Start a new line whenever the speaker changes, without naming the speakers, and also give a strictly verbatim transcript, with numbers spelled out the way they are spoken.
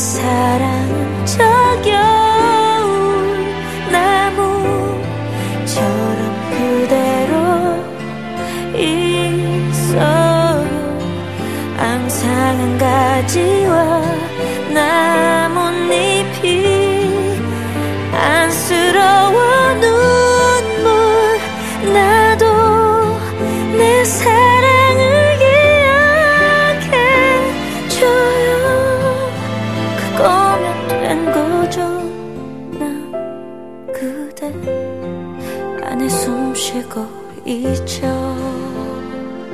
사랑은 저겨울 나무처럼 그대로 있어요. 앙상한 가지와 나뭇잎이 안쓰러워 눈물 나도 내 사랑을 기억해줘요. 그거면 된 거죠. 난 그대 안에 숨쉬고 있죠.